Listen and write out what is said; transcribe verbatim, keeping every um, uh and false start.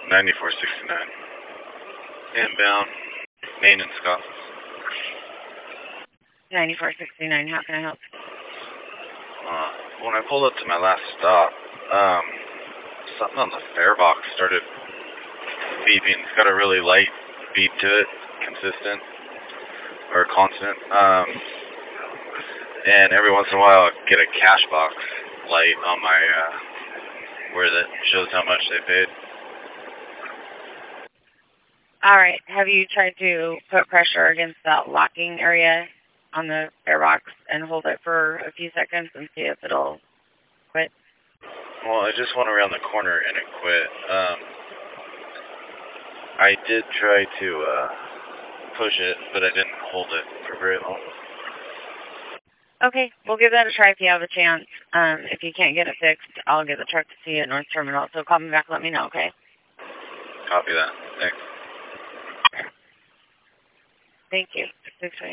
ninety-four sixty-nine. Inbound, maintenance costs. ninety-four sixty-nine, how can I help? Uh, when I pulled up to my last stop, um, something on the fare box started beeping. It's got a really light beep to it, consistent, or constant. Um, and every once in a while I get a cash box light on my, uh, where that shows how much they paid. Alright, have you tried to put pressure against that locking area on the fare box and hold it for a few seconds and see if it'll quit? Well, I just went around the corner and it quit. Um, I did try to uh, push it, but I didn't hold it for very long. Okay, we'll give that a try if you have a chance. Um, if you can't get it fixed, I'll get the truck to see you at North Terminal. So call me back, let me know, okay? Copy that. Thanks. Thank you. six